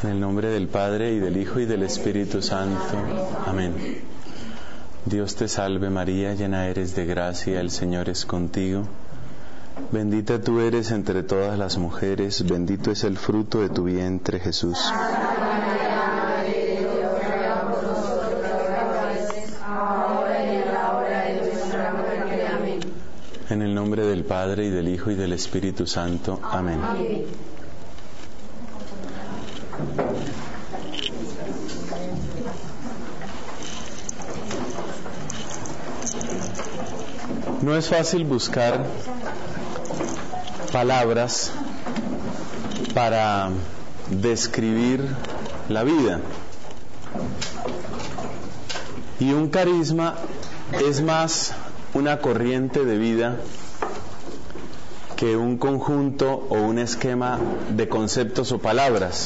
En el nombre del Padre, y del Hijo, y del Espíritu Santo. Amén. Dios te salve María, llena eres de gracia, el Señor es contigo. Bendita tú eres entre todas las mujeres, bendito es el fruto de tu vientre, Jesús. En el nombre del Padre, y del Hijo, y del Espíritu Santo. Amén. No es fácil buscar palabras para describir la vida. Y un carisma es más una corriente de vida que un conjunto o un esquema de conceptos o palabras.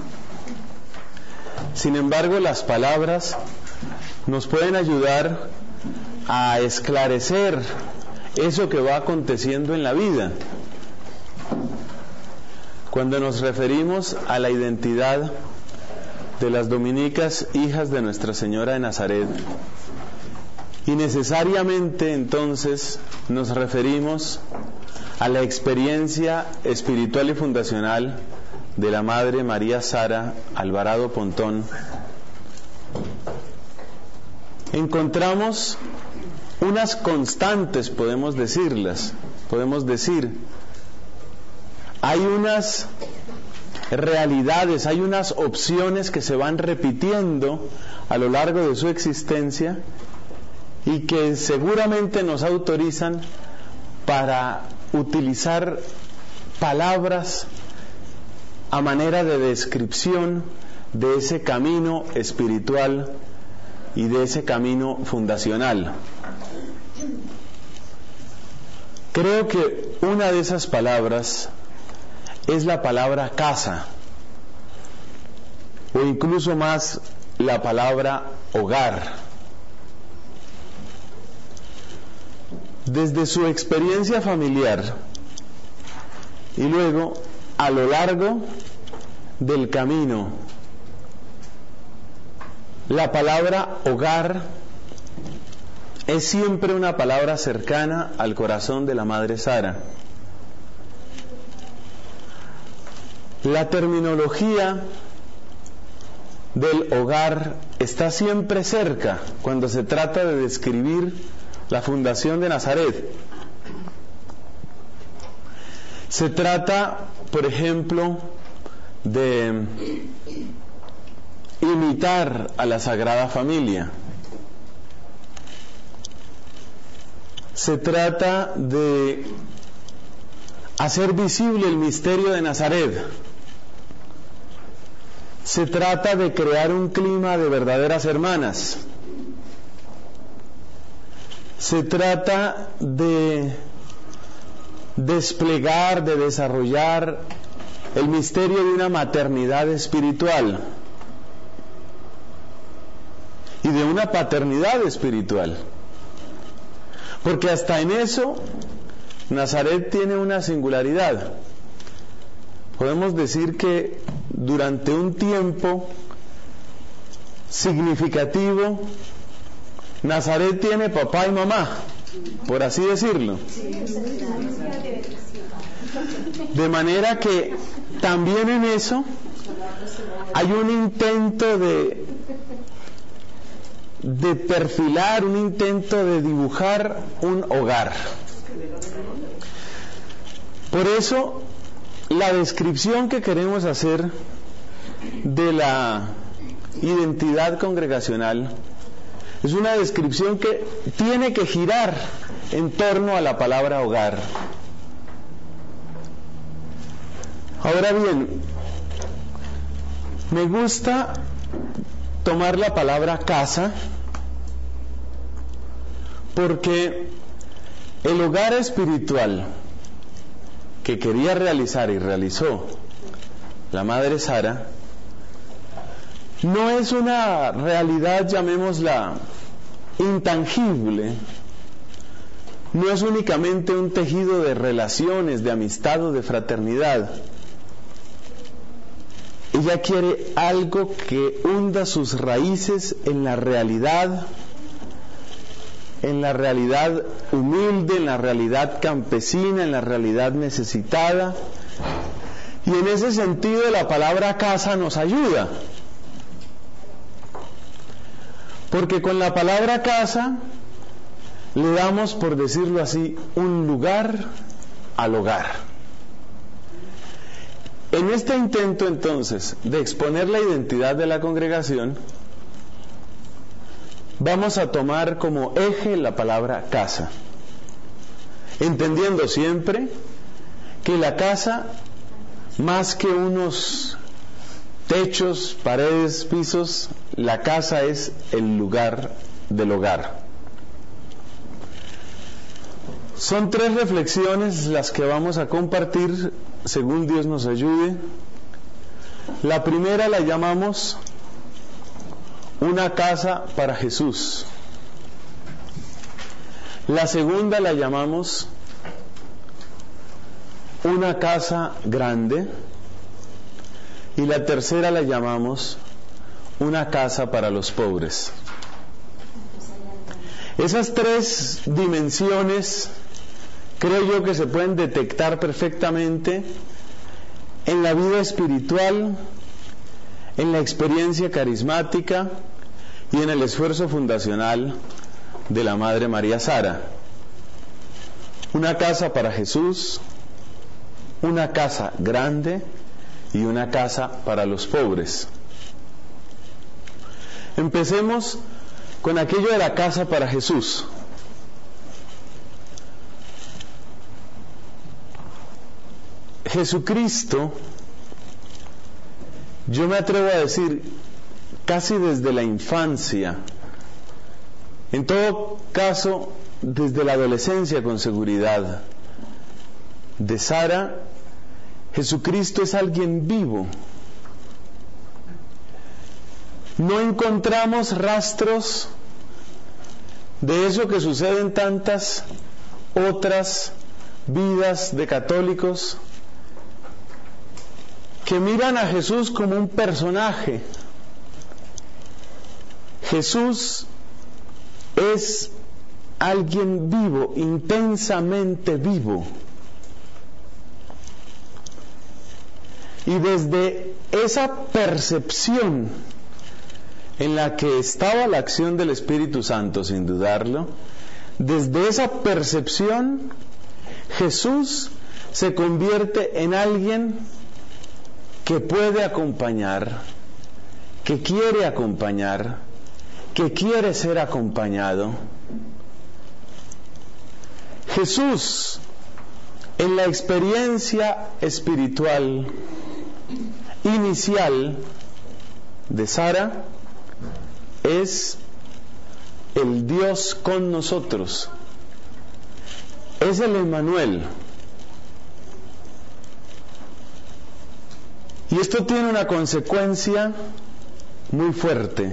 Sin embargo, las palabras nos pueden ayudar a esclarecer eso que va aconteciendo en la vida. Cuando nos referimos a la identidad de las dominicas, hijas de Nuestra Señora de Nazaret, y necesariamente entonces nos referimos a la experiencia espiritual y fundacional de la Madre María Sara Alvarado Pontón, encontramos unas constantes, podemos decir, hay unas realidades, hay unas opciones que se van repitiendo a lo largo de su existencia y que seguramente nos autorizan para utilizar palabras a manera de descripción de ese camino espiritual y de ese camino fundacional. Creo que una de esas palabras es la palabra casa, o incluso más la palabra hogar. Desde su experiencia familiar y luego a lo largo del camino, la palabra hogar es siempre una palabra cercana al corazón de la Madre Sara. La terminología del hogar está siempre cerca cuando se trata de describir la fundación de Nazaret. Se trata, por ejemplo, de imitar a la Sagrada Familia. Se trata de hacer visible el misterio de Nazaret. Se trata de crear un clima de verdaderas hermanas. Se trata de desplegar, de desarrollar el misterio de una maternidad espiritual y de una paternidad espiritual. Porque hasta en eso Nazaret tiene una singularidad. Podemos decir que durante un tiempo significativo Nazaret tiene papá y mamá, por así decirlo. De manera que también en eso hay un intento de perfilar, un intento de dibujar un hogar. Por eso, la descripción que queremos hacer de la identidad congregacional es una descripción que tiene que girar en torno a la palabra hogar. Ahora bien, me gusta tomar la palabra casa porque el hogar espiritual que quería realizar y realizó la Madre Sara no es una realidad, llamémosla, intangible, no es únicamente un tejido de relaciones, de amistad o de fraternidad. Ella quiere algo que hunda sus raíces en la realidad humilde, en la realidad campesina, en la realidad necesitada. Y en ese sentido la palabra casa nos ayuda. Porque con la palabra casa le damos, por decirlo así, un lugar al hogar. En este intento entonces de exponer la identidad de la congregación, vamos a tomar como eje la palabra casa, entendiendo siempre que la casa, más que unos techos, paredes, pisos, la casa es el lugar del hogar. Son 3 reflexiones las que vamos a compartir, según Dios nos ayude. La primera la llamamos una casa para Jesús. La segunda la llamamos una casa grande. Y la tercera la llamamos una casa para los pobres. Esas 3 dimensiones creo yo que se pueden detectar perfectamente en la vida espiritual, en la experiencia carismática y en el esfuerzo fundacional de la Madre María Sara. Una casa para Jesús, una casa grande y una casa para los pobres. Empecemos con aquello de la casa para Jesús. Jesucristo, yo me atrevo a decir, casi desde la infancia, en todo caso desde la adolescencia con seguridad, de Sara, Jesucristo es alguien vivo. No encontramos rastros de eso que sucede en tantas otras vidas de católicos que miran a Jesús como un personaje. Jesús es alguien vivo, intensamente vivo. Y desde esa percepción en la que estaba la acción del Espíritu Santo, sin dudarlo, desde esa percepción, Jesús se convierte en alguien que puede acompañar, que quiere acompañar, que quiere ser acompañado. Jesús, en la experiencia espiritual inicial de Sara, es el Dios con nosotros, es el Emmanuel. Y esto tiene una consecuencia muy fuerte.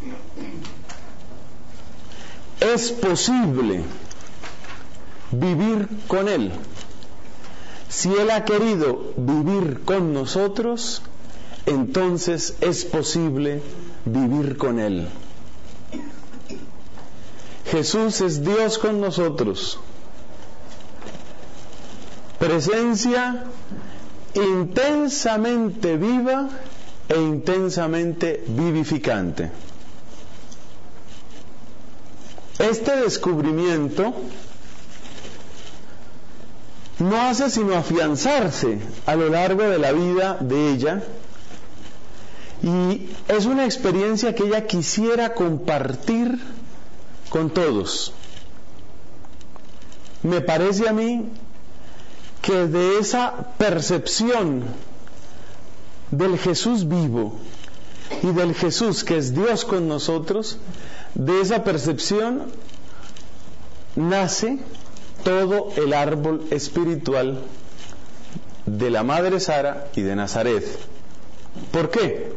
Es posible vivir con Él. Si Él ha querido vivir con nosotros, entonces es posible vivir con Él. Jesús es Dios con nosotros. Presencia intensamente viva e intensamente vivificante. Este descubrimiento no hace sino afianzarse a lo largo de la vida de ella, y es una experiencia que ella quisiera compartir con todos. Me parece a mí que de esa percepción del Jesús vivo y del Jesús que es Dios con nosotros, de esa percepción nace todo el árbol espiritual de la Madre Sara y de Nazaret. ¿Por qué?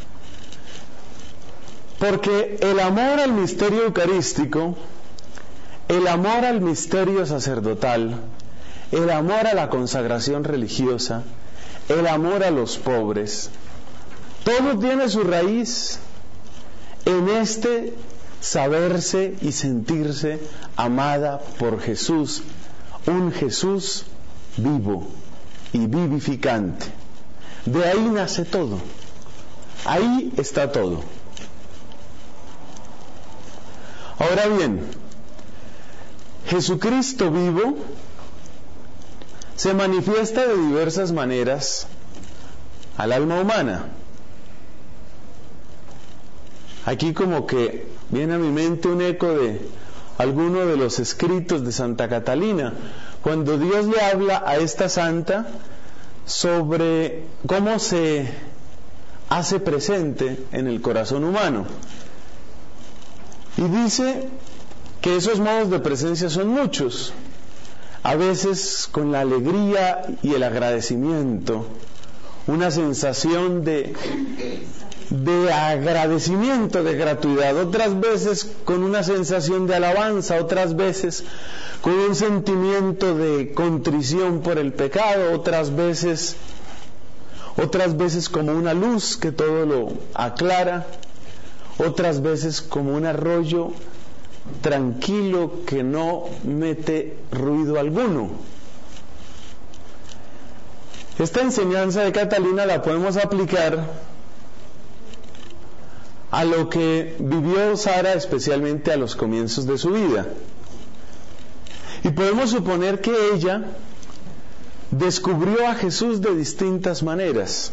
Porque el amor al misterio eucarístico, el amor al misterio sacerdotal, el amor a la consagración religiosa, el amor a los pobres, Todo tiene su raíz en este saberse y sentirse amada por Jesús, un Jesús vivo y vivificante. De ahí nace todo, ahí está todo. Ahora bien, Jesucristo vivo se manifiesta de diversas maneras al alma humana. Aquí como que viene a mi mente un eco de alguno de los escritos de Santa Catalina, cuando Dios le habla a esta santa sobre cómo se hace presente en el corazón humano. Y dice que esos modos de presencia son muchos, a veces con la alegría y el agradecimiento, una sensación de agradecimiento, de gratuidad, otras veces con una sensación de alabanza, otras veces con un sentimiento de contrición por el pecado, otras veces como una luz que todo lo aclara, otras veces como un arroyo tranquilo que no mete ruido alguno. Esta enseñanza de Catalina la podemos aplicar a lo que vivió Sara, especialmente a los comienzos de su vida. Y podemos suponer que ella descubrió a Jesús de distintas maneras.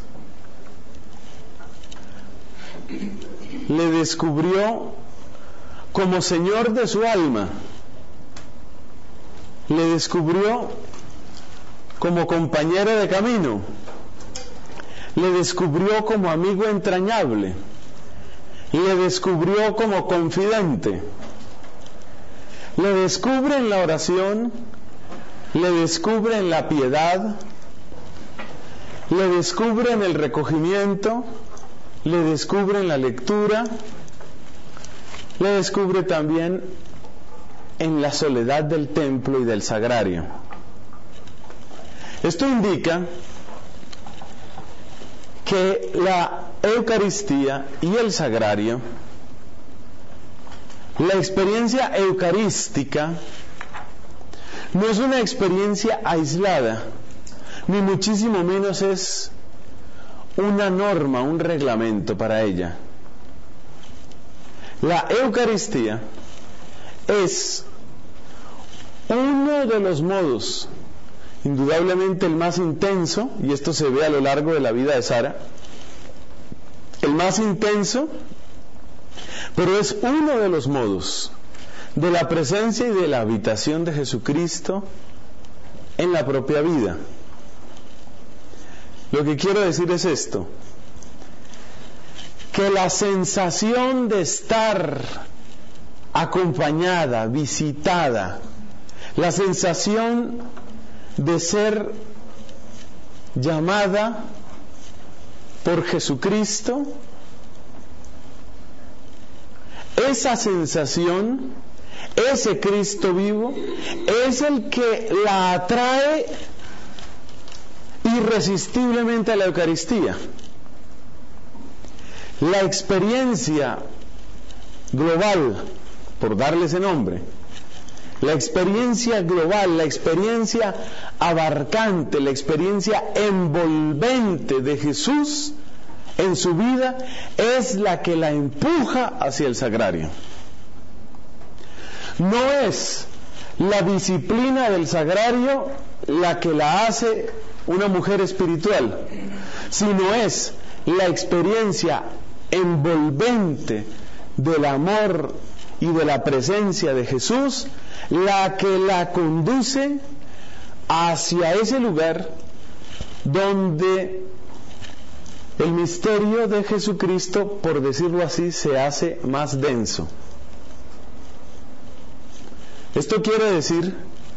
Le descubrió como Señor de su alma, le descubrió como compañero de camino, le descubrió como amigo entrañable, le descubrió como confidente, le descubre en la oración, le descubre en la piedad, le descubre en el recogimiento, le descubre en la lectura, le descubre también en la soledad del templo y del sagrario. Esto indica que la Eucaristía y el sagrario, la experiencia eucarística, no es una experiencia aislada, ni muchísimo menos es una norma, un reglamento para ella. La Eucaristía es uno de los modos, indudablemente el más intenso, y esto se ve a lo largo de la vida de Sara, el más intenso, pero es uno de los modos de la presencia y de la habitación de Jesucristo en la propia vida. Lo que quiero decir es esto: que la sensación de estar acompañada, visitada, la sensación de ser llamada por Jesucristo, esa sensación, ese Cristo vivo, es el que la atrae irresistiblemente a la Eucaristía. La experiencia global, por darle ese nombre, la experiencia global, la experiencia abarcante, la experiencia envolvente de Jesús en su vida es la que la empuja hacia el sagrario. No es la disciplina del sagrario la que la hace una mujer espiritual, sino es la experiencia envolvente del amor y de la presencia de Jesús la que la conduce hacia ese lugar donde el misterio de Jesucristo, por decirlo así, se hace más denso. Esto quiere decir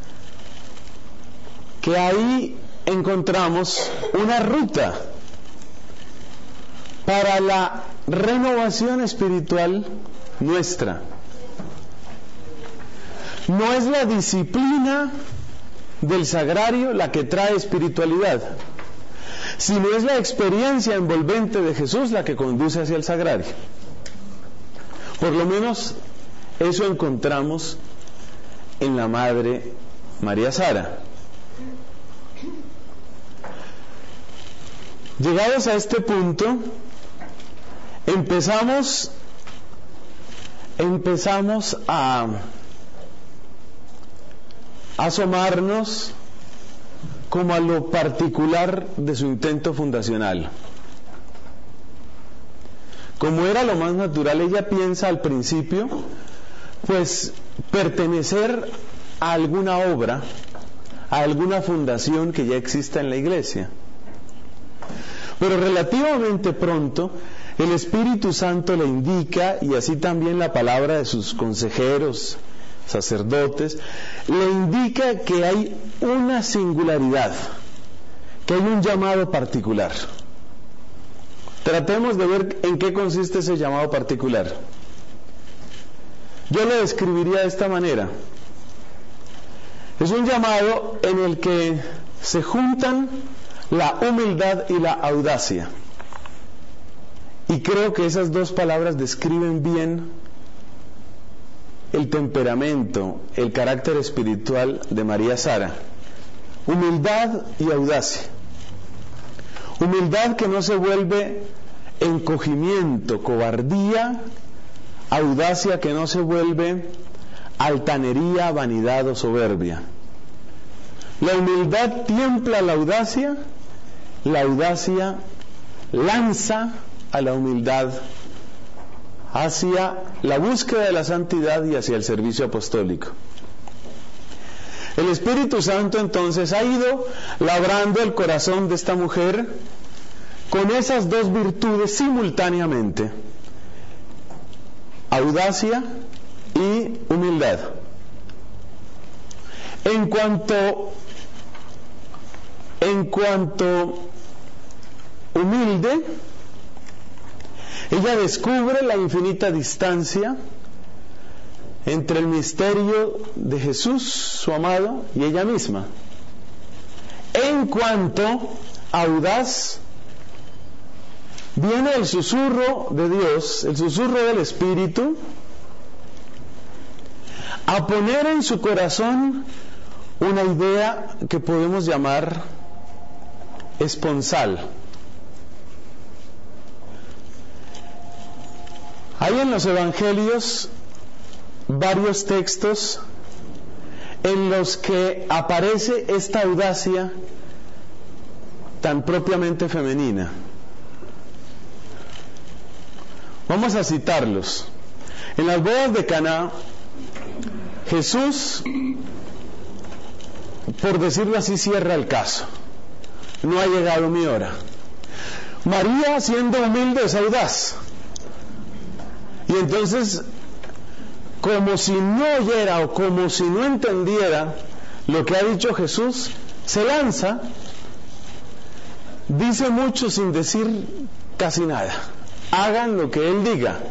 que ahí encontramos una ruta para la renovación espiritual nuestra. No es la disciplina del sagrario la que trae espiritualidad, sino es la experiencia envolvente de Jesús la que conduce hacia el sagrario. Por lo menos eso encontramos en la Madre María Sara. Llegados a este punto, empezamos a asomarnos como a lo particular de su intento fundacional. Como era lo más natural, ella piensa al principio, pues pertenecer a alguna obra, a alguna fundación que ya exista en la iglesia. Pero relativamente pronto, el Espíritu Santo le indica, y así también la palabra de sus consejeros, sacerdotes, le indica que hay una singularidad, que hay un llamado particular. Tratemos de ver en qué consiste ese llamado particular. Yo lo describiría de esta manera. Es un llamado en el que se juntan la humildad y la audacia. Y creo que esas dos palabras describen bien el temperamento, el carácter espiritual de María Sara. Humildad y audacia. Humildad que no se vuelve encogimiento, cobardía, audacia que no se vuelve altanería, vanidad o soberbia. La humildad tiempla la audacia lanza a la humildad hacia la búsqueda de la santidad y hacia el servicio apostólico. El Espíritu Santo entonces ha ido labrando el corazón de esta mujer con esas dos virtudes simultáneamente: audacia y humildad. En cuanto humilde, ella descubre la infinita distancia entre el misterio de Jesús, su amado, y ella misma. En cuanto audaz, viene el susurro de Dios, el susurro del Espíritu, a poner en su corazón una idea que podemos llamar esponsal. Hay en los evangelios varios textos en los que aparece esta audacia tan propiamente femenina. Vamos a citarlos. En las bodas de Caná, Jesús, por decirlo así, cierra el caso. No ha llegado mi hora. María, siendo humilde, es audaz. Y entonces, como si no oyera o como si no entendiera lo que ha dicho Jesús, se lanza, dice mucho sin decir casi nada. Hagan lo que Él diga.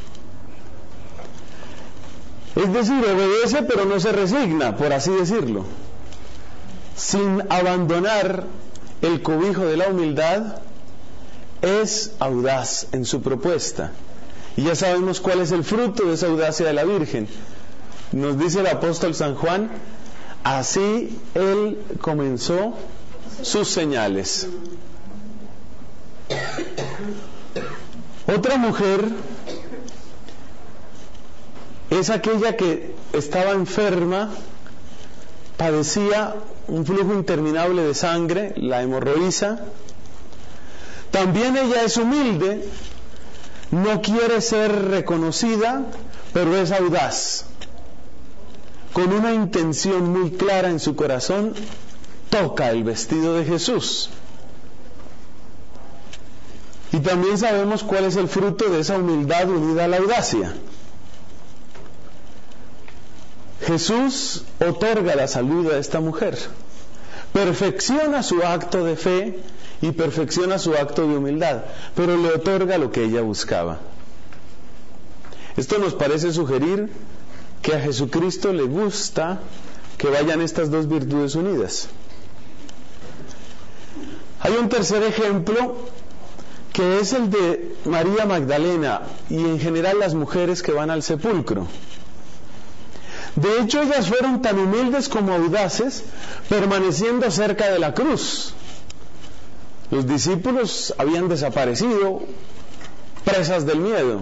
Es decir, obedece pero no se resigna, por así decirlo, sin abandonar el cobijo de la humildad. Es audaz en su propuesta. Y ya sabemos cuál es el fruto de esa audacia de la Virgen. Nos dice el apóstol San Juan: así Él comenzó sus señales. Otra mujer es aquella que estaba enferma, padecía un flujo interminable de sangre, la hemorroísa. También ella es humilde, no quiere ser reconocida, pero es audaz. Con una intención muy clara en su corazón, toca el vestido de Jesús. Y también sabemos cuál es el fruto de esa humildad unida a la audacia. Jesús otorga la salud a esta mujer, perfecciona su acto de fe y perfecciona su acto de humildad, pero le otorga lo que ella buscaba. Esto nos parece sugerir que a Jesucristo le gusta que vayan estas dos virtudes unidas. Hay un tercer ejemplo, que es el de María Magdalena y en general las mujeres que van al sepulcro. De hecho, ellas fueron tan humildes como audaces, permaneciendo cerca de la cruz. Los discípulos habían desaparecido, presas del miedo.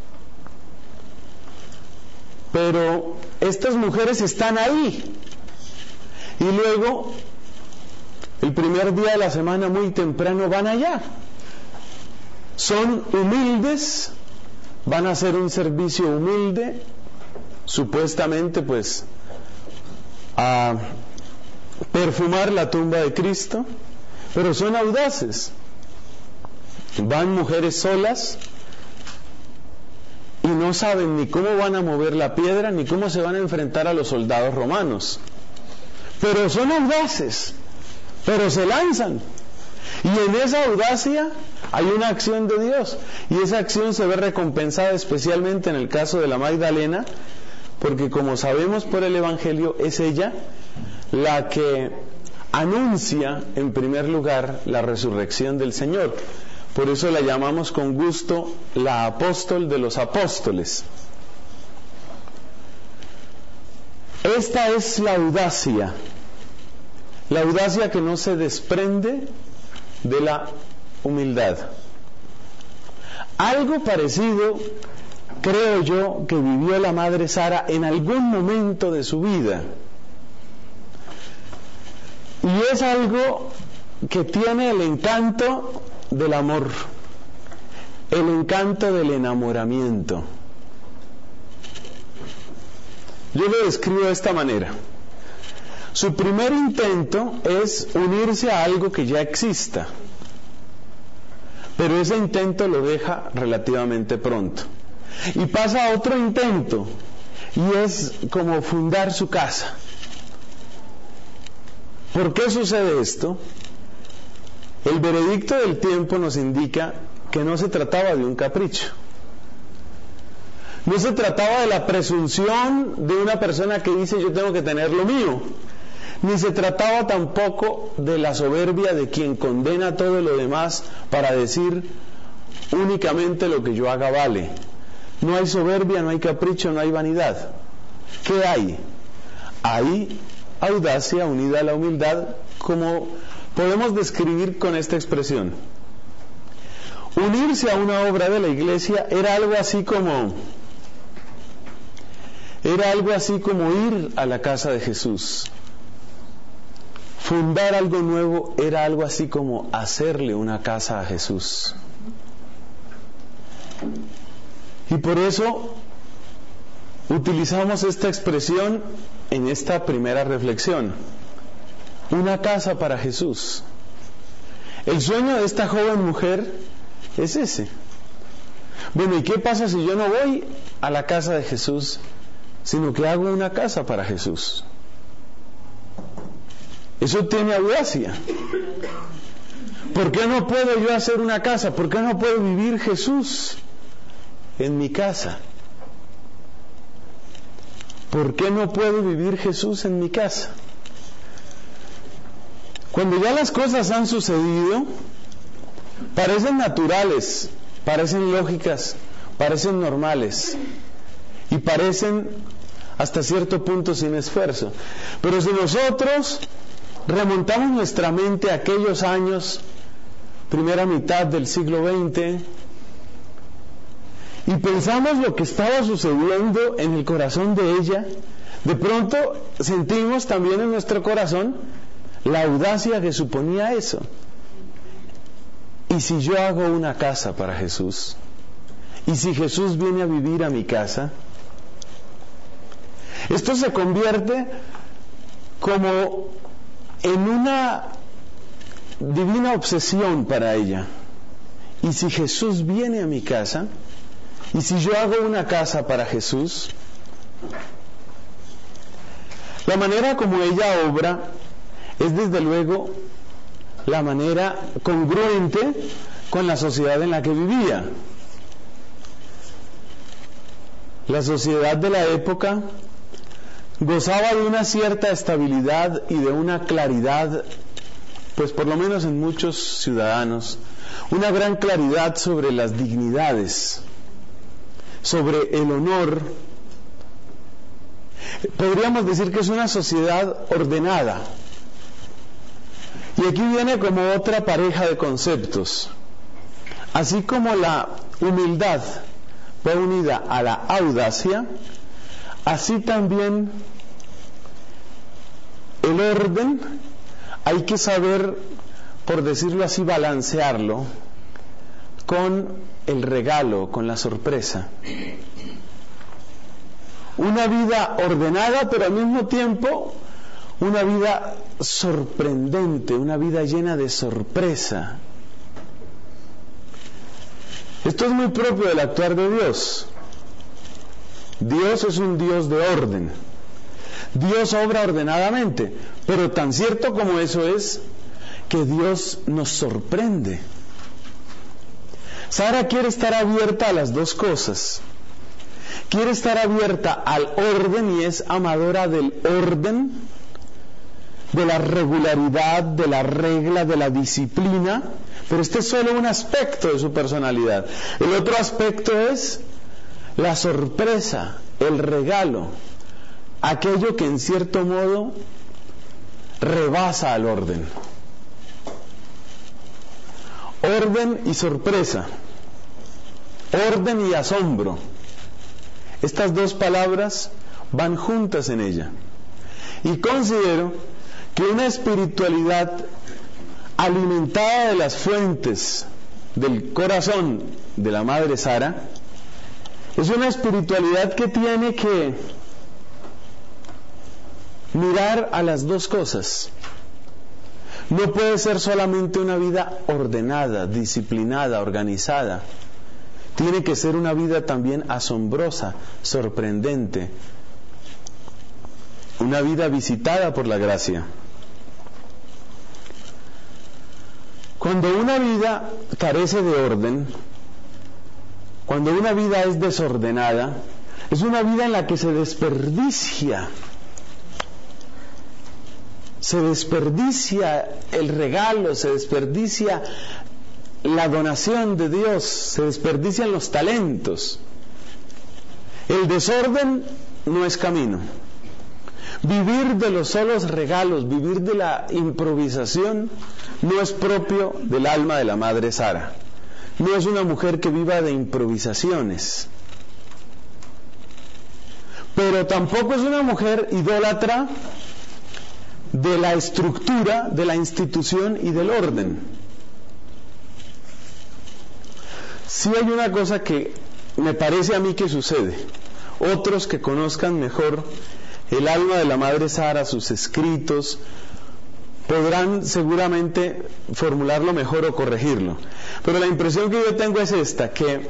Pero estas mujeres están ahí. Y luego, el primer día de la semana, muy temprano, van allá. Son humildes, van a hacer un servicio humilde, supuestamente pues a perfumar la tumba de Cristo, pero son audaces. Van mujeres solas y no saben ni cómo van a mover la piedra, ni cómo se van a enfrentar a los soldados romanos. Pero son audaces, pero se lanzan. Y en esa audacia hay una acción de Dios, y esa acción se ve recompensada especialmente en el caso de la Magdalena, porque como sabemos por el Evangelio, es ella la que anuncia en primer lugar la resurrección del Señor. Por eso la llamamos con gusto la apóstol de los apóstoles. Esta es la audacia que no se desprende de la humildad. Algo parecido, creo yo, que vivió la madre Sara en algún momento de su vida. Y es algo que tiene el encanto del amor, el encanto del enamoramiento. Yo lo describo de esta manera. Su primer intento es unirse a algo que ya exista, pero ese intento lo deja relativamente pronto. Y pasa a otro intento, y es como fundar su casa. ¿Por qué sucede esto? El veredicto del tiempo nos indica que no se trataba de un capricho. No se trataba de la presunción de una persona que dice yo tengo que tener lo mío. Ni se trataba tampoco de la soberbia de quien condena todo lo demás para decir únicamente lo que yo haga vale. No hay soberbia, no hay capricho, no hay vanidad. ¿Qué hay? Hay audacia unida a la humildad, como podemos describir con esta expresión. Unirse a una obra de la iglesia era algo así como ir a la casa de Jesús. Fundar algo nuevo era algo así como hacerle una casa a Jesús. Y por eso utilizamos esta expresión en esta primera reflexión. Una casa para Jesús. El sueño de esta joven mujer es ese. Bueno, ¿y qué pasa si yo no voy a la casa de Jesús, sino que hago una casa para Jesús? Eso tiene audacia. ¿Por qué no puedo yo hacer una casa? ¿Por qué no puedo vivir Jesús en mi casa? ¿Por qué no puedo vivir Jesús en mi casa? Cuando ya las cosas han sucedido, parecen naturales, parecen lógicas, parecen normales y parecen hasta cierto punto sin esfuerzo. Pero si nosotros remontamos nuestra mente a aquellos años, primera mitad del siglo XX, y pensamos lo que estaba sucediendo en el corazón de ella, de pronto sentimos también en nuestro corazón la audacia que suponía eso. ¿Y si yo hago una casa para Jesús? ¿Y si Jesús viene a vivir a mi casa? Esto se convierte como en una divina obsesión para ella. ¿Y si Jesús viene a mi casa? ¿Y si yo hago una casa para Jesús? La manera como ella obra es desde luego la manera congruente con la sociedad en la que vivía. La sociedad de la época gozaba de una cierta estabilidad y de una claridad pues por lo menos en muchos ciudadanos, una gran claridad sobre las dignidades, sobre el honor. Podríamos decir que es una sociedad ordenada. Y aquí viene como otra pareja de conceptos. Así como la humildad va unida a la audacia, así también el orden hay que saber, por decirlo así, balancearlo con el regalo, con la sorpresa. Una vida ordenada, pero al mismo tiempo una vida sorprendente, una vida llena de sorpresa. Esto es muy propio del actuar de Dios. Dios es un Dios de orden. Dios obra ordenadamente, pero tan cierto como eso es que Dios nos sorprende. Sara quiere estar abierta a las dos cosas. Quiere estar abierta al orden y es amadora del orden, de la regularidad, de la regla, de la disciplina, pero este es solo un aspecto de su personalidad. El otro aspecto es la sorpresa, el regalo, aquello que en cierto modo rebasa al orden. Orden y sorpresa, orden y asombro. Estas dos palabras van juntas en ella. Y considero que una espiritualidad alimentada de las fuentes del corazón de la Madre Sara es una espiritualidad que tiene que mirar a las dos cosas. No puede ser solamente una vida ordenada, disciplinada, organizada. Tiene que ser una vida también asombrosa, sorprendente. Una vida visitada por la gracia. Cuando una vida carece de orden, cuando una vida es desordenada, es una vida en la que se desperdicia el regalo, se desperdicia la donación de Dios, se desperdician los talentos. El desorden no es camino. Vivir de los solos regalos, vivir de la improvisación, no es propio del alma de la Madre Sara. No es una mujer que viva de improvisaciones. Pero tampoco es una mujer idólatra de la estructura, de la institución y del orden. Sí hay una cosa que me parece a mí que sucede. Otros que conozcan mejor el alma de la Madre Sara, sus escritos, podrán seguramente formularlo mejor o corregirlo. Pero la impresión que yo tengo es esta, que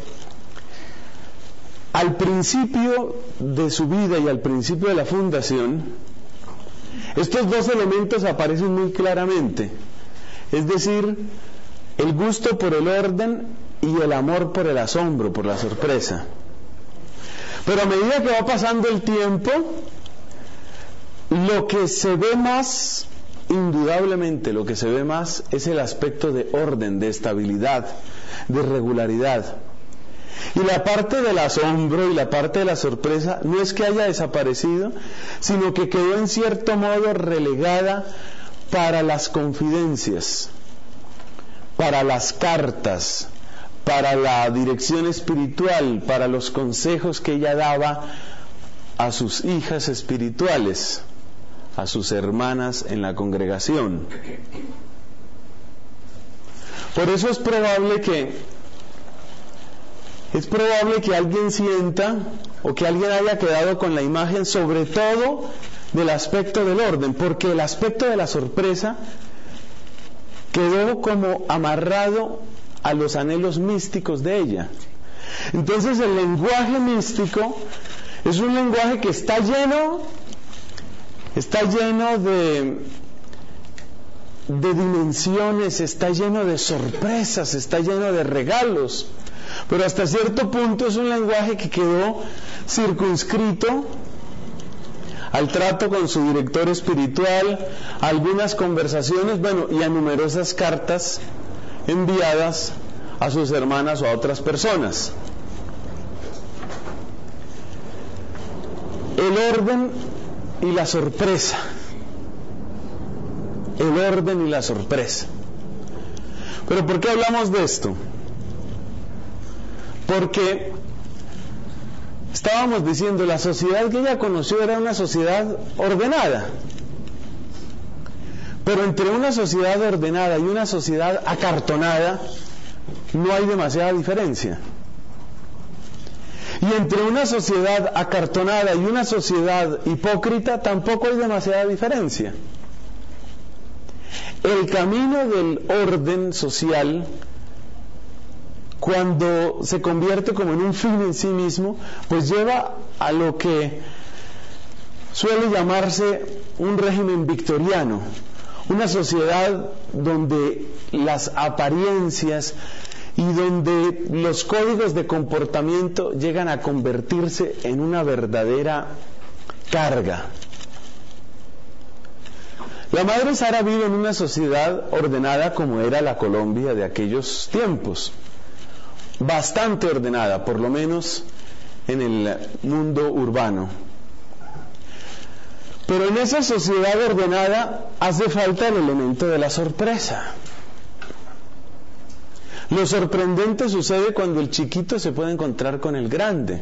al principio de su vida y al principio de la fundación, estos dos elementos aparecen muy claramente. Es decir, el gusto por el orden y el amor por el asombro, por la sorpresa. Pero a medida que va pasando el tiempo, lo que se ve más, indudablemente lo que se ve más, es el aspecto de orden, de estabilidad, de regularidad. Y la parte del asombro y la parte de la sorpresa no es que haya desaparecido, sino que quedó en cierto modo relegada para las confidencias, para las cartas, para la dirección espiritual, para los consejos que ella daba a sus hijas espirituales, a sus hermanas en la congregación. Por eso es probable que alguien sienta o que alguien haya quedado con la imagen sobre todo del aspecto del orden, porque el aspecto de la sorpresa quedó como amarrado a los anhelos místicos de ella. Entonces el lenguaje místico es un lenguaje que está lleno de dimensiones, está lleno de sorpresas, está lleno de regalos, pero hasta cierto punto es un lenguaje que quedó circunscrito al trato con su director espiritual, a algunas conversaciones, y a numerosas cartas enviadas a sus hermanas o a otras personas. El orden y la sorpresa. El orden y la sorpresa. ¿Pero por qué hablamos de esto? Porque estábamos diciendo, la sociedad que ella conoció era una sociedad ordenada. Pero entre una sociedad ordenada y una sociedad acartonada no hay demasiada diferencia. Y entre una sociedad acartonada y una sociedad hipócrita tampoco hay demasiada diferencia. El camino del orden social, cuando se convierte como en un fin en sí mismo, pues lleva a lo que suele llamarse un régimen victoriano, una sociedad donde las apariencias y donde los códigos de comportamiento llegan a convertirse en una verdadera carga. La Madre Sara vive en una sociedad ordenada como era la Colombia de aquellos tiempos, bastante ordenada, por lo menos en el mundo urbano. Pero en esa sociedad ordenada hace falta el elemento de la sorpresa. Lo sorprendente sucede cuando el chiquito se puede encontrar con el grande.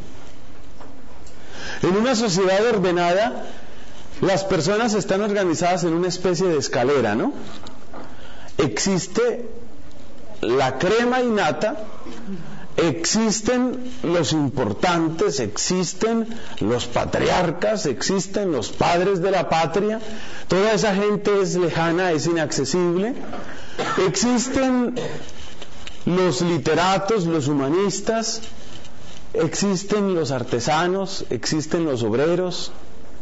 En una sociedad ordenada, las personas están organizadas en una especie de escalera, ¿no? Existe la crema innata, existen los importantes, existen los patriarcas, existen los padres de la patria, toda esa gente es lejana, es inaccesible, existen los literatos, los humanistas, existen los artesanos, existen los obreros.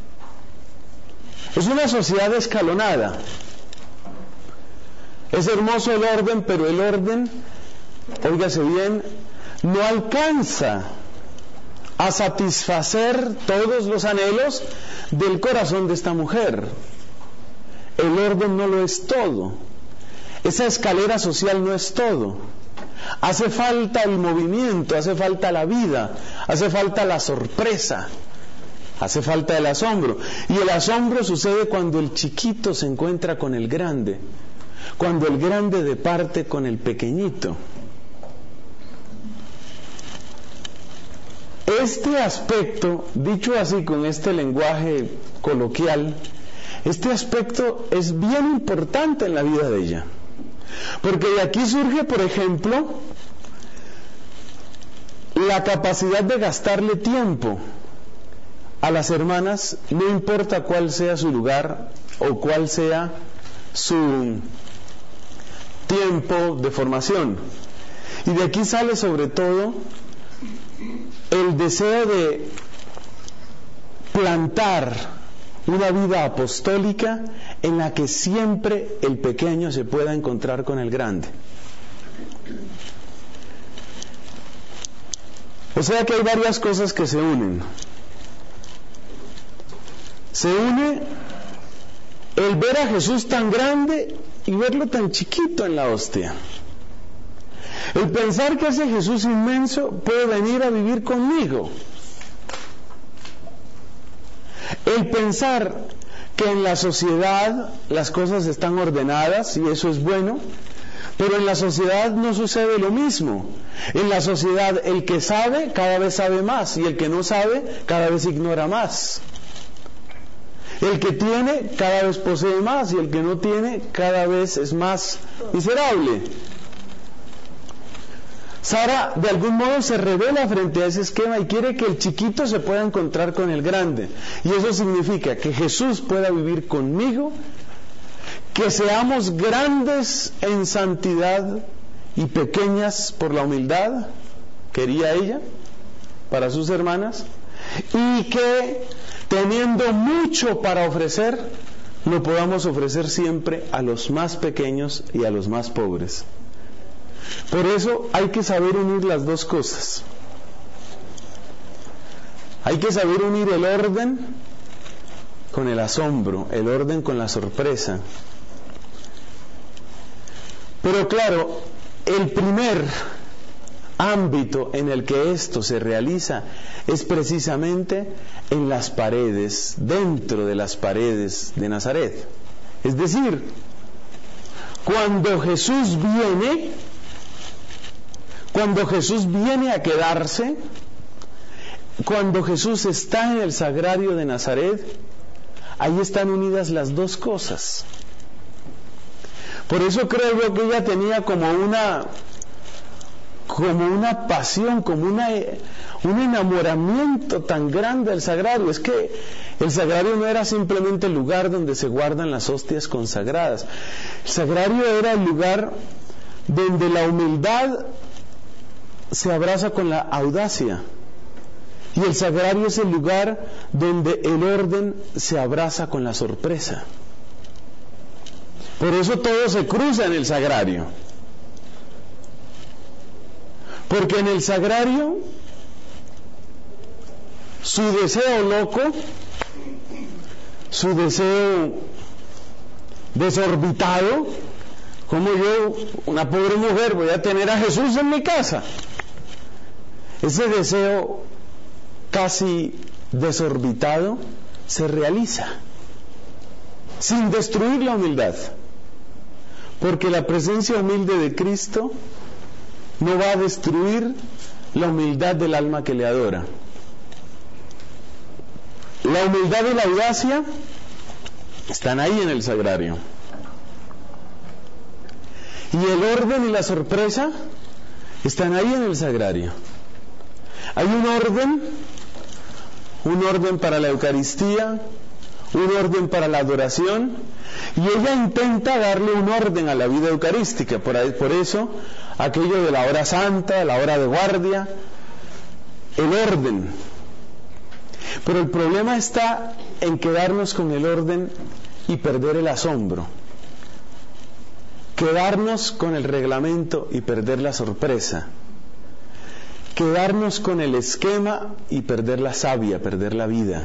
Es una sociedad escalonada. Es hermoso el orden, pero el orden, óigase bien, no alcanza a satisfacer todos los anhelos del corazón de esta mujer. El orden no lo es todo. Esa escalera social no es todo. Hace falta el movimiento, hace falta la vida, hace falta la sorpresa, hace falta el asombro. Y el asombro sucede cuando el chiquito se encuentra con el grande, cuando el grande departe con el pequeñito. Este aspecto, dicho así con este lenguaje coloquial, este aspecto es bien importante en la vida de ella. Porque de aquí surge, por ejemplo, la capacidad de gastarle tiempo a las hermanas, no importa cuál sea su lugar o cuál sea su tiempo de formación. Y de aquí sale sobre todo el deseo de plantar una vida apostólica en la que siempre el pequeño se pueda encontrar con el grande. O sea que hay varias cosas que se unen. Se une el ver a Jesús tan grande y verlo tan chiquito en la hostia. El pensar que ese Jesús inmenso puede venir a vivir conmigo. El pensar que en la sociedad las cosas están ordenadas y eso es bueno, pero en la sociedad no sucede lo mismo. En la sociedad el que sabe cada vez sabe más y el que no sabe cada vez ignora más. El que tiene cada vez posee más y el que no tiene cada vez es más miserable. Sara de algún modo se revela frente a ese esquema y quiere que el chiquito se pueda encontrar con el grande. Y eso significa que Jesús pueda vivir conmigo, que seamos grandes en santidad y pequeñas por la humildad, quería ella, para sus hermanas, y que teniendo mucho para ofrecer, lo podamos ofrecer siempre a los más pequeños y a los más pobres. Por eso hay que saber unir las dos cosas. Hay que saber unir el orden con el asombro, el orden con la sorpresa. Pero claro, el primer ámbito en el que esto se realiza es precisamente en las paredes, dentro de las paredes de Nazaret. Es decir, cuando Jesús viene a quedarse, cuando Jesús está en el sagrario de Nazaret, ahí están unidas las dos cosas. Por eso creo yo que ella tenía como una pasión, como un enamoramiento tan grande del sagrario. Es que el sagrario no era simplemente el lugar donde se guardan las hostias consagradas. El sagrario era el lugar donde la humildad se abraza con la audacia. Y el sagrario es el lugar donde el orden se abraza con la sorpresa. Por eso todo se cruza en el sagrario. Porque en el sagrario, su deseo loco, su deseo desorbitado, como yo, una pobre mujer, voy a tener a Jesús en mi casa. Ese deseo casi desorbitado se realiza sin destruir la humildad, porque la presencia humilde de Cristo no va a destruir la humildad del alma que le adora. La humildad y la audacia están ahí en el sagrario. Y el orden y la sorpresa están ahí en el sagrario. Hay un orden para la Eucaristía, un orden para la adoración, y ella intenta darle un orden a la vida eucarística. Por eso, aquello de la hora santa, la hora de guardia, el orden. Pero el problema está en quedarnos con el orden y perder el asombro. Quedarnos con el reglamento y perder la sorpresa. Quedarnos con el esquema y perder la savia, perder la vida.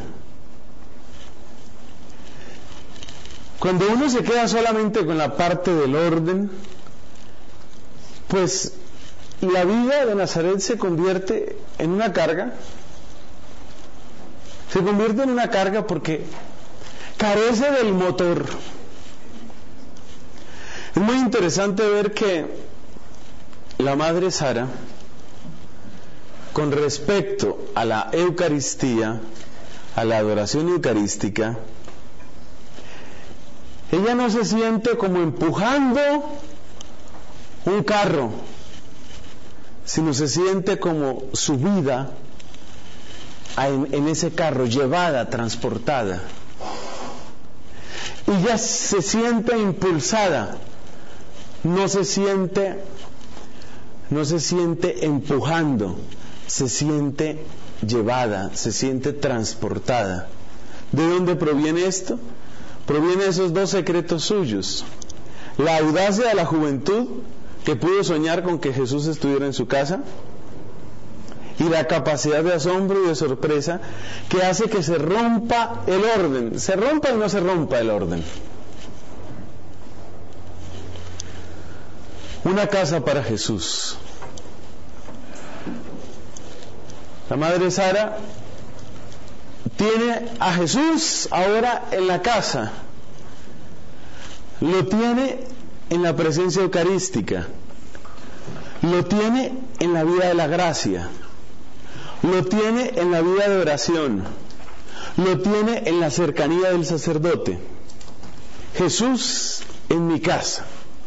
Cuando uno se queda solamente con la parte del orden, pues la vida de Nazaret se convierte en una carga. Se convierte en una carga porque carece del motor. Es muy interesante ver que la Madre Sara, con respecto a la Eucaristía, a la adoración eucarística, ella no se siente como empujando un carro, sino se siente como subida en ese carro, llevada, transportada. Y ella se siente impulsada, no se siente empujando, se siente llevada, se siente transportada. ¿De dónde proviene esto? Proviene de esos dos secretos suyos: la audacia de la juventud, que pudo soñar con que Jesús estuviera en su casa, y la capacidad de asombro y de sorpresa que hace que se rompa el orden. ¿Se rompa o no se rompa el orden? Una casa para Jesús. La Madre Sara tiene a Jesús ahora en la casa. Lo tiene en la presencia eucarística. Lo tiene en la vida de la gracia. Lo tiene en la vida de oración. Lo tiene en la cercanía del sacerdote. Jesús en mi casa.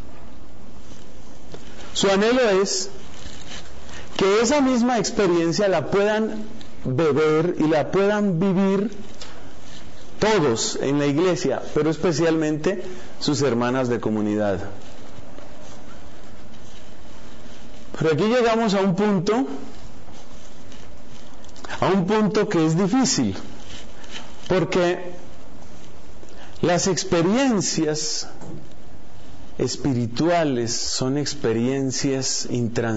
Su anhelo es que esa misma experiencia la puedan beber y la puedan vivir todos en la iglesia, pero especialmente sus hermanas de comunidad. Pero aquí llegamos a un punto que es difícil, porque las experiencias espirituales son experiencias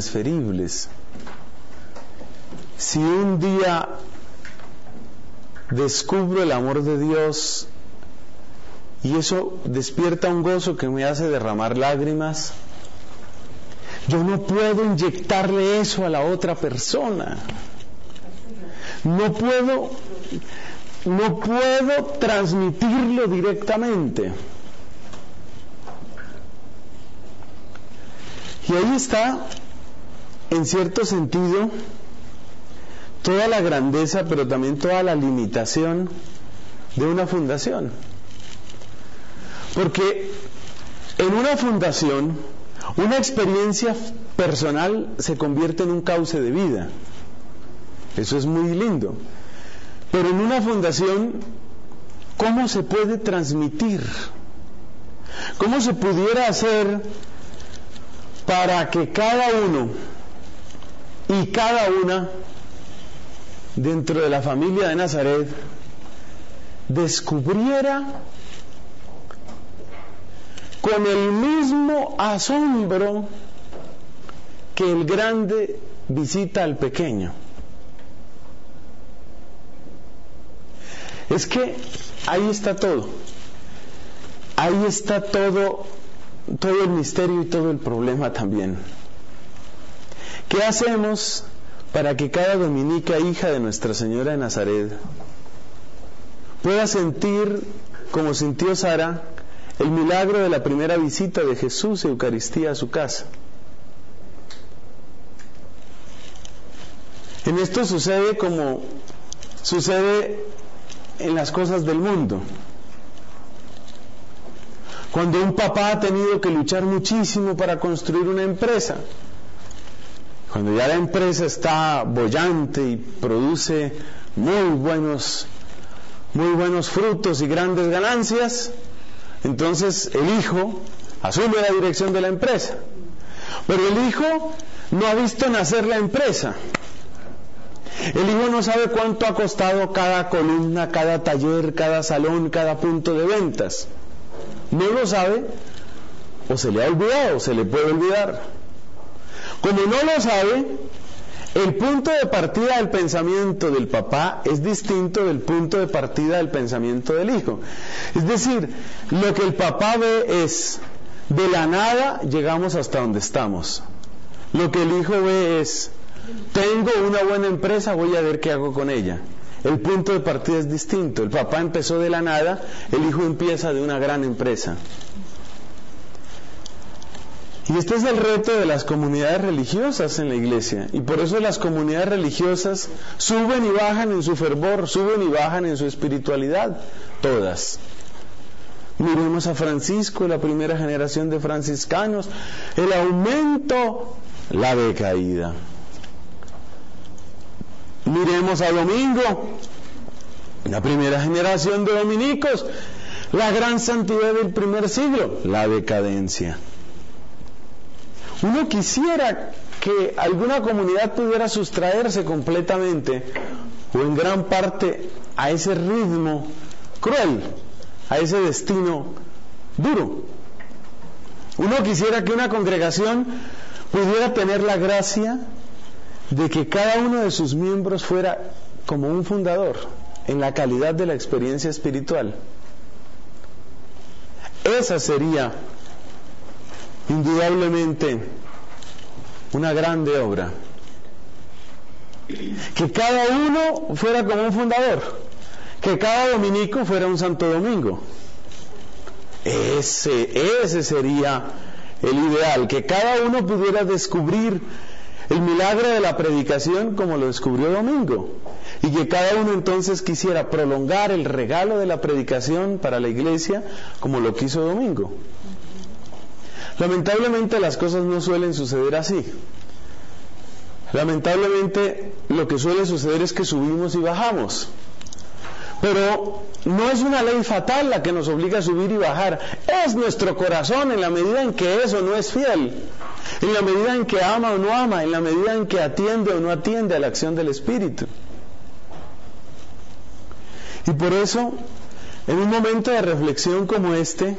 intransferibles. Si un día descubro el amor de Dios y eso despierta un gozo que me hace derramar lágrimas, yo no puedo inyectarle eso a la otra persona. No puedo transmitirlo directamente. Y ahí está, en cierto sentido, toda la grandeza, pero también toda la limitación de una fundación. Porque en una fundación, una experiencia personal se convierte en un cauce de vida. Eso es muy lindo. Pero en una fundación, ¿cómo se puede transmitir? ¿Cómo se pudiera hacer para que cada uno y cada una dentro de la familia de Nazaret descubriera con el mismo asombro que el grande visita al pequeño? Es que ahí está todo. Ahí está todo el misterio y todo el problema también. ¿Qué hacemos para que cada dominica hija de Nuestra Señora de Nazaret pueda sentir, como sintió Sara, el milagro de la primera visita de Jesús Eucaristía a su casa? En esto sucede como sucede en las cosas del mundo. Cuando un papá ha tenido que luchar muchísimo para construir una empresa, cuando ya la empresa está boyante y produce muy buenos frutos y grandes ganancias, entonces el hijo asume la dirección de la empresa. Pero el hijo no ha visto nacer la empresa. El hijo no sabe cuánto ha costado cada columna, cada taller, cada salón, cada punto de ventas. No lo sabe, o se le ha olvidado, o se le puede olvidar. Como no lo sabe, el punto de partida del pensamiento del papá es distinto del punto de partida del pensamiento del hijo. Es decir, lo que el papá ve es, de la nada llegamos hasta donde estamos. Lo que el hijo ve es, tengo una buena empresa, voy a ver qué hago con ella. El punto de partida es distinto. El papá empezó de la nada, el hijo empieza de una gran empresa. Y este es el reto de las comunidades religiosas en la iglesia. Y por eso las comunidades religiosas suben y bajan en su fervor, suben y bajan en su espiritualidad, todas. Miremos a Francisco, la primera generación de franciscanos, el aumento, la decaída. Miremos a Domingo, la primera generación de dominicos, la gran santidad del primer siglo, la decadencia. Uno quisiera que alguna comunidad pudiera sustraerse completamente o en gran parte a ese ritmo cruel, a ese destino duro. Uno quisiera que una congregación pudiera tener la gracia de que cada uno de sus miembros fuera como un fundador en la calidad de la experiencia espiritual. Esa sería indudablemente una grande obra. Que cada uno fuera como un fundador, que cada dominico fuera un Santo Domingo. Ese sería el ideal, que cada uno pudiera descubrir el milagro de la predicación como lo descubrió Domingo, y que cada uno entonces quisiera prolongar el regalo de la predicación para la iglesia como lo quiso Domingo. Lamentablemente las cosas no suelen suceder así. Lamentablemente lo que suele suceder es que subimos y bajamos. Pero no es una ley fatal la que nos obliga a subir y bajar. Es nuestro corazón en la medida en que es o no es fiel, en la medida en que ama o no ama, en la medida en que atiende o no atiende a la acción del Espíritu. Y por eso, en un momento de reflexión como este,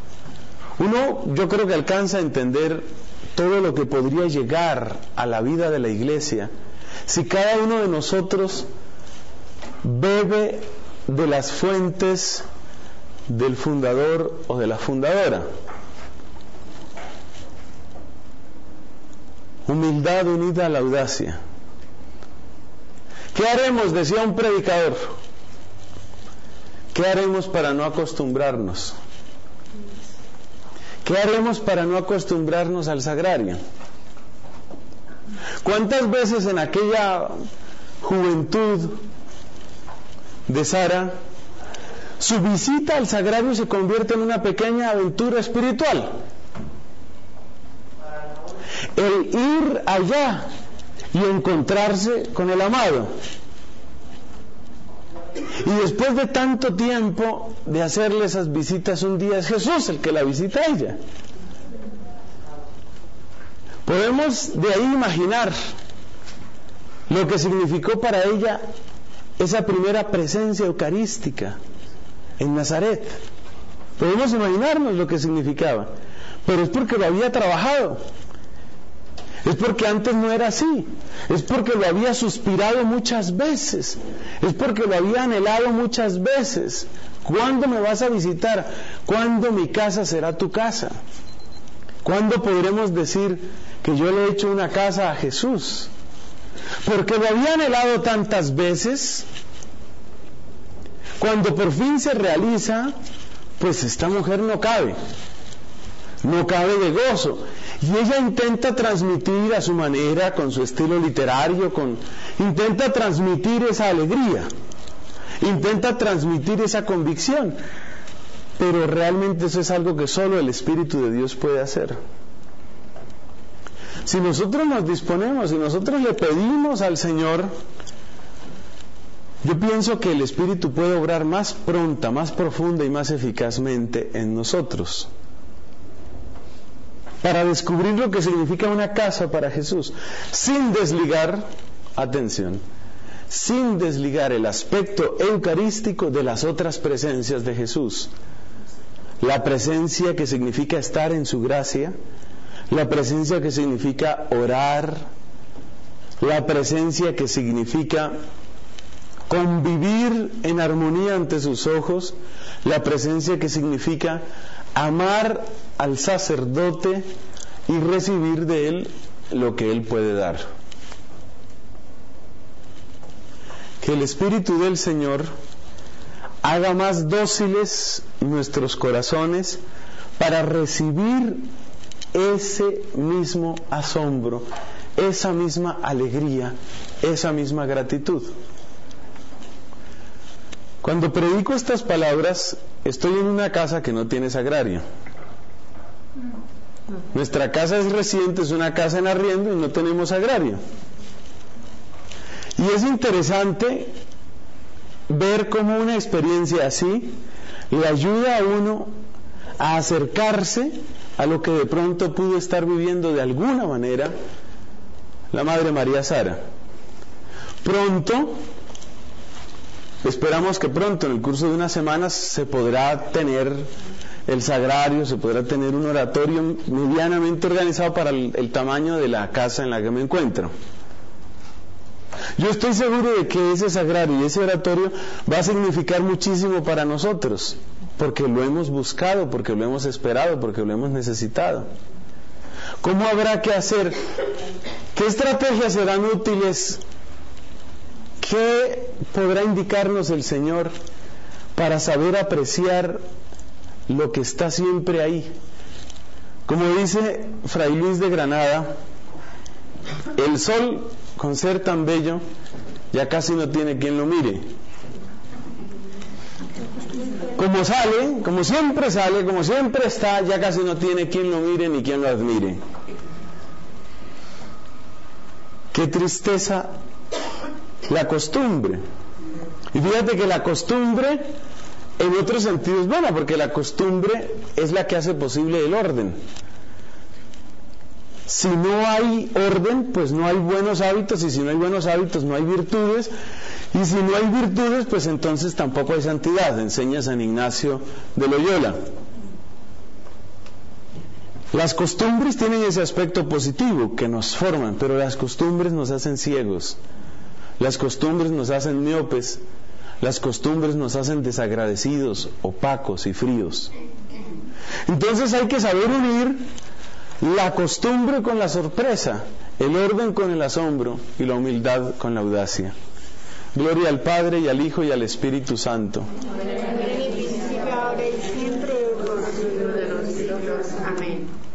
yo creo que alcanza a entender todo lo que podría llegar a la vida de la iglesia si cada uno de nosotros bebe de las fuentes del fundador o de la fundadora. Humildad unida a la audacia. ¿Qué haremos? Decía un predicador. ¿Qué haremos para no acostumbrarnos? ¿Qué haremos para no acostumbrarnos al sagrario? ¿Cuántas veces en aquella juventud de Sara, su visita al sagrario se convierte en una pequeña aventura espiritual? El ir allá y encontrarse con el amado. Y después de tanto tiempo de hacerle esas visitas, un día es Jesús el que la visita a ella. Podemos de ahí imaginar lo que significó para ella esa primera presencia eucarística en Nazaret. Podemos imaginarnos lo que significaba, pero es porque lo había trabajado. Es porque antes no era así, es porque lo había suspirado muchas veces, es porque lo había anhelado muchas veces. ¿Cuándo me vas a visitar? ¿Cuándo mi casa será tu casa? ¿Cuándo podremos decir que yo le he hecho una casa a Jesús? Porque lo había anhelado tantas veces. Cuando por fin se realiza, pues esta mujer no cabe de gozo. Y ella intenta transmitir a su manera, con su estilo literario, intenta transmitir esa alegría, intenta transmitir esa convicción, pero realmente eso es algo que solo el Espíritu de Dios puede hacer. Si nosotros nos disponemos, si nosotros le pedimos al Señor, yo pienso que el Espíritu puede obrar más pronta, más profunda y más eficazmente en nosotros, para descubrir lo que significa una casa para Jesús, sin desligar, atención, sin desligar el aspecto eucarístico de las otras presencias de Jesús. La presencia que significa estar en su gracia, la presencia que significa orar, la presencia que significa convivir en armonía ante sus ojos, la presencia que significa amar al sacerdote y recibir de él lo que él puede dar. Que el Espíritu del Señor haga más dóciles nuestros corazones para recibir ese mismo asombro, esa misma alegría, esa misma gratitud. Cuando predico estas palabras, estoy en una casa que no tiene sagrario. Nuestra casa es reciente, es una casa en arriendo y no tenemos sagrario. Y es interesante ver cómo una experiencia así le ayuda a uno a acercarse a lo que de pronto pudo estar viviendo de alguna manera la Madre María Sara. Pronto, esperamos que pronto, en el curso de unas semanas, se podrá tener el sagrario, se podrá tener un oratorio medianamente organizado para el tamaño de la casa en la que me encuentro. Yo estoy seguro de que ese sagrario y ese oratorio va a significar muchísimo para nosotros, porque lo hemos buscado, porque lo hemos esperado, porque lo hemos necesitado. ¿Cómo habrá que hacer? ¿Qué estrategias serán útiles? ¿Qué podrá indicarnos el Señor para saber apreciar lo que está siempre ahí? Como dice Fray Luis de Granada, el sol, con ser tan bello, ya casi no tiene quien lo mire. Como sale, como siempre está, ya casi no tiene quien lo mire ni quien lo admire. Qué tristeza la costumbre. Y fíjate que la costumbre en otro sentido es buena, porque la costumbre es la que hace posible el orden. Si no hay orden, pues no hay buenos hábitos, y si no hay buenos hábitos no hay virtudes, y si no hay virtudes, pues entonces tampoco hay santidad, enseña San Ignacio de Loyola. Las costumbres tienen ese aspecto positivo, que nos forman, pero las costumbres nos hacen ciegos, las costumbres nos hacen miopes, Las costumbres nos hacen desagradecidos, opacos y fríos. Entonces hay que saber unir la costumbre con la sorpresa, el orden con el asombro y la humildad con la audacia. Gloria al Padre y al Hijo y al Espíritu Santo. Ahora y siempre, por los siglos de los siglos. Amén.